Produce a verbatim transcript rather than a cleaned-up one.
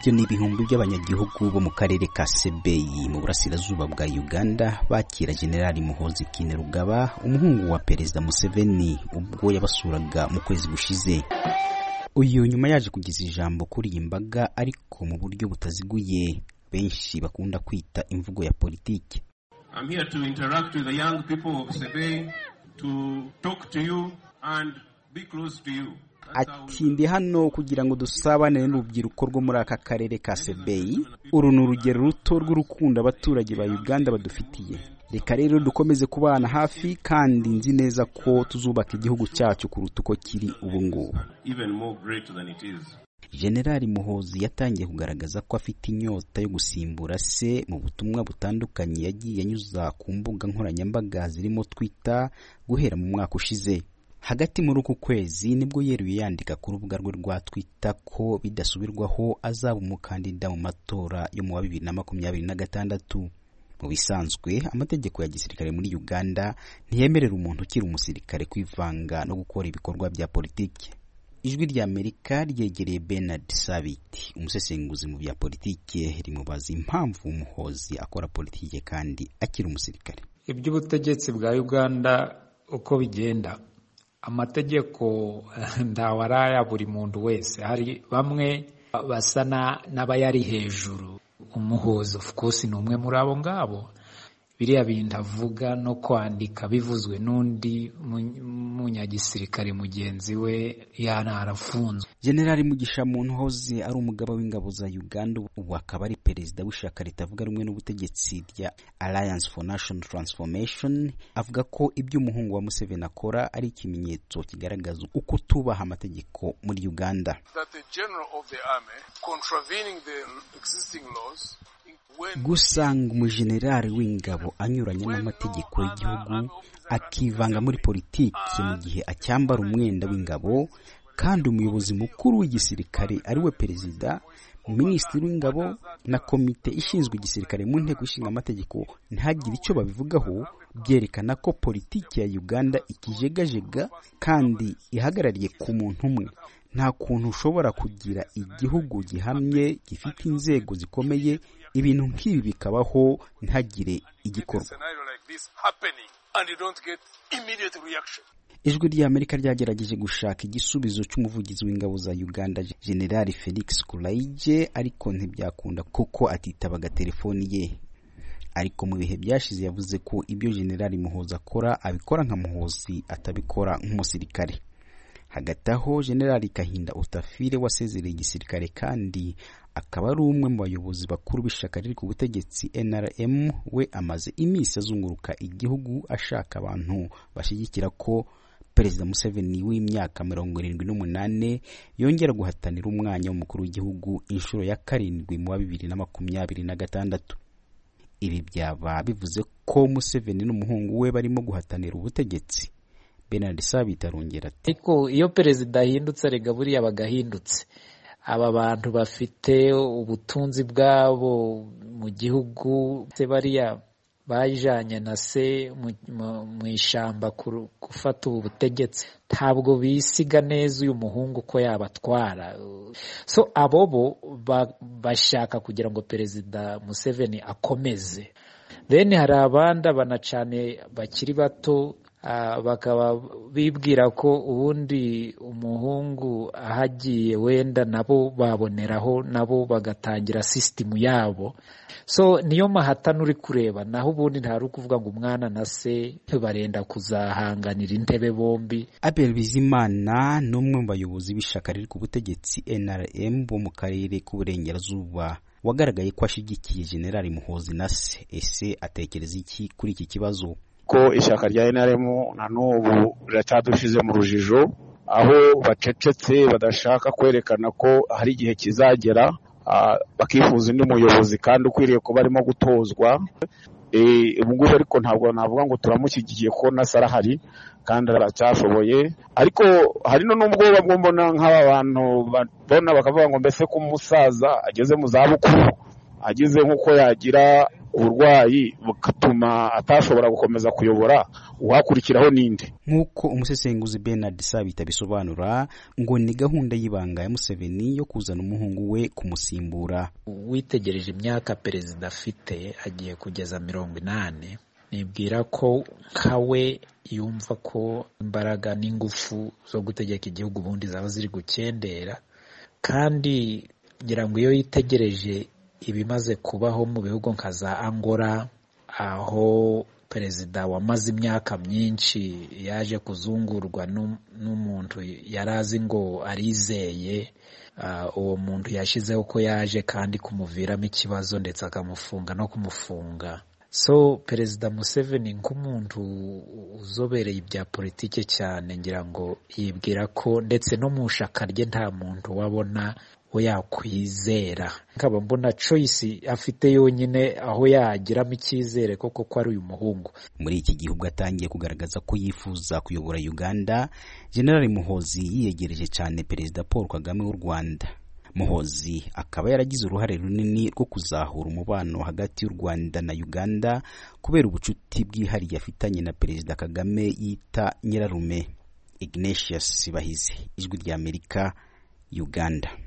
ibyo ni ibihumbi by'abanyagihugu bo mu karere ka Sebeyi mu burasirazuba bwa Uganda bakira General Muhoozi Kainerugaba, umuhungu wa Perezida Museveni, ubwo yabasuraga mu kwezi gushize. Uyu nyuma yaje kugiza ijambo kuri iyi mbaga ariko mu buryo butaziguye benshi bakunda kwita imvugo ya politiki. I'm here to interact with the young people of Sebeyi, to talk to you and be close to you. Ati ndi hano kugira ngo dusabane n'urubyiruko rwo muri aka karere ka Sebeyi. Uru ni urugero ruto rw'urukundo abaturage ba Uganda badufitiye. Reka rero dukomeze kubana hafi kandi nzi neza ko tuzubaka igihugu cyacu kuruta uko kiri ubu ngubu. General Muhoozi yatangiye kugaragaza ko afite inyota yo gusimbura se mu butumwa butandukanye yagiye anyuza ku mbuga nkoranyambaga zirimo Twitter guhera mu mwaka ushize. Hagati muri uku kwezi nibwo yeruye yandika ku rubuga rwe rwa Twitter ko bidasubirwaho azaba umukandida mu matora yo mu wa bibiri na makumyabiri na gatandatu. Mu bisanzwe amategeko ya gisirikare muri Uganda ntiyemerera umuntu ukiri umusirikare kwivanga no gukora ibikorwa bya politiki. Ijwi rya Amerika ryegereye Bernard Sabiti, umusesenguzi mu bya politiki, rimubaza impamvu Muhoozi akora politiki kandi akiri umusirikare. Iby'ubutegetsi bwa Uganda uko bigenda, amategeko ndawaraya buri muntu wese. Hari bamwe basana n'abayari hejuru. Umuhoozi of course ni umwe muri abo ngabo. Biriya bintu avuga no kwandika bivuzwe n'undi munyagisirikare mugenzi we yana arafunzwe. General Mugisha Muhoozi ari umugaba w'ingabo za Uganda, ubu akaba ari perezida w'ishyaka ritavuga rumwe n'ubutegetsi rya Alliance for National Transformation. Avuga ko ibyo umuhungu wa Museveni akora ari ikimenyetso kigaragaza uko tubaha amategeko muri Uganda. That the general of the army contravening the existing laws, gusanga umujenerali w'ingabo anyuranye n'amategeko y'igihugu akivanga muri politiki mu gihe acyambara umwenda w'ingabo, kandi umuyobozi mukuru w'igisirikare ari we perezida, minisitiri w'ingabo na komite ishinzwe igisirikare mu nteko ishinga amategeko ntihagire icyo babivugaho, byerekana ko politiki ya Uganda ikijegajega kandi ihagarariye ku muntu umwe. Nta kuntu ushobora kugira igihugu gihamye gifite inzego zikomeye ibintu nk'ibi bikabaho ntagire igikorwa. Ijwi rya Amerika ryagerageje gushaka igisubizo cy'umuvugizi w'ingabo za Uganda General Felix Kulaije, ariko ntibyakunda kuko atitabaga telefoni ye. Ariko mu bihe byashize yavuze ko ibyo General Muhoozi akora abikora nka Muhoozi, atabikora nk'umusirikare. Hagati aho General Kahinda Utafire wasezereye igisirikare kandi akaba ari umwe mu bayobozi bakuru b'ishyaka riri ku butegetsi N R M, we amaze iminsi azunguruka igihugu ashaka abantu bashyigikira ko Perezida Museveni w'imyaka mirongo irindwi n'umunani yongera guhatanira umwanya w'umukuru w'igihugu inshuro ya karindwi mu wa bibiri na makumyabiri na gatandatu. Ibi byaba bivuze ko Museveni n'umuhungu we barimo guhatanira ubutegetsi. Bernard Sabiti arongera ati, ariko iyo perezida ahindutse rega buriya bagahindutse. Aba bantu bafite ubutunzi bwabo mu gihugu, se bariya bajanye na se mu ishamba gufata ubu butegetsi, ntabwo bisiga neza uyu muhungu ko yabatwara. So abobo bashaka kugira ngo perezida Museveni akomeze. Then hari abandi banacane bakiri bato, Uh, bakaba bibwira ko ubundi umuhungu ahagiye wenda nabo baboneraho nabo bagatangira system yabo. So niyo mahatano uri kureba, naho ubundi ntari kuvuga ngo umwana na se barenda kuzahanganira intebe bombi. Abel Bizimana n'umwe mu bayobozi b'ishyaka riri ku butegetsi N R M bo mu karere k'uburengerazuba wagaragaye ko ashigikiye General Muhoozi na se. Ese atekereza iki kuri iki kibazo? Ko ishyaka rya N R M na n'ubu riracyadushize mu rujijo, aho bacecetse badashaka kwerekana ko hari igihe kizagera bakifuza undi muyobozi kandi ukwiriye kuba arimo gutozwa. Ubu ngubu ariko ntabwo navuga ngo turamushyigikiye ko nasara hari kandi aracyashoboye, ariko hari no n'ubwoba bwo mbona nk'aba bantu babona bakavuga ngo mbese ko umusaza ageze mu zabukuru agize nk'uko yagira uburwayi bugatuma atashobora gukomeza kuyobora, uhakurikiraho ninde? Nk'uko umusesenguzi Bernard Sabita bisobanura, ngo ni gahunda y'ibanga ya Museveni yo kuzana umuhungu we kumusimbura. Witegereje imyaka perezida afite agiye kugeza mirongo inani, nibwira ko kawe yumva ko imbaraga n'ingufu zo gutegeka igihugu ubundi zaba ziri gukendera, kandi ngira ngo iyo yitegereje ibimaze kubaho mu bihugu nka za Angola, aho perezida wamaze imyaka myinshi yaje kuzungurwa n'umuntu yarazi ngo arizeye, uh, uwo muntu yashizeho ko yaje kandi kumuviramo ikibazo ndetse akamufunga no kumufunga. So perezida Museveni nk'umuntu uzobereye ibya politike cyane, ngira ngo yibwira ko ndetse no mu shaka rye nta muntu wabona we yakwizera. Nkaba mbona choice afite yonyine aho yagiramo icyizere koko ko ari uyu muhungu. Muri iki gihugu atangiye kugaragaza ko yifuza kuyobora Uganda, General Muhoozi yiyegereje cyane perezida Paul Kagame w'u Rwanda. Muhoozi akaba yaragize uruhare runini rwo kuzahura umubano hagati y'u Rwanda na Uganda kubera ubucuti bwihariye afitanye na perezida Kagame yita nyirarume. Ignatius Bahizi, Ijwi ry'Amerika, Uganda.